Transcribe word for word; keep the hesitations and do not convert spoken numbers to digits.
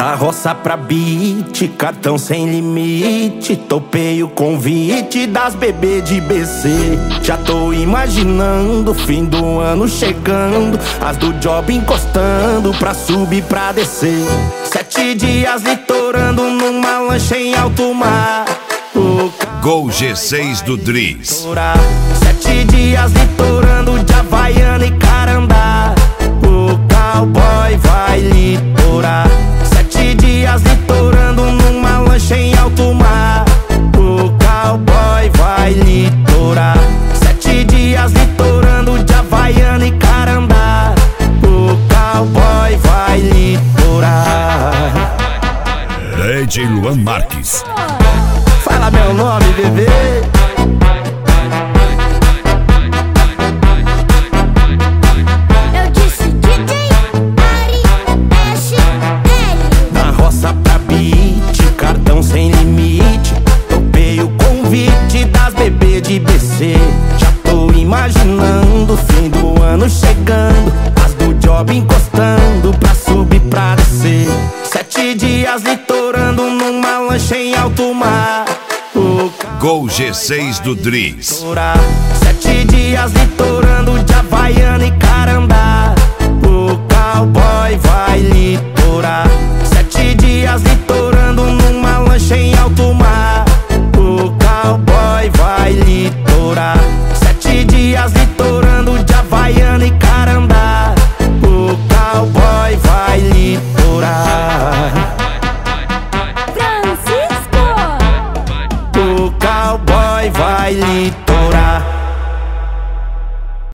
Da roça pra beat, cartão sem limite. Topei o convite das bebê de B C. Já tô imaginando o fim do ano chegando, as do job encostando pra subir, pra descer. Sete dias litorando numa lancha em alto mar. Gol G seis do Driz. Sete dias litorando de Havaiana e Carandá. O cowboy vai litorar. Sete dias litorando numa lancha em alto mar. O cowboy vai litorar. Sete dias litorando de Havaiana e Carandá. O cowboy vai litorar. D J Luan Marques. Fala meu nome, bebê. Eu disse D J Ari S L. Na roça pra beat, cartão sem limite. Topei o convite das bebê de B C. Já tô imaginando o fim do ano chegando, as do job encostando pra subir, pra descer. Sete dias litorando numa lancha em alto mar. Gol G seis do Driz. Sete dias litorando de Havaiana e Carandá. O cowboy vai litorar. Sete dias litorando numa lancha em alto mar. O cowboy vai litorar. Sete dias litorando de Havaiana e Carandá.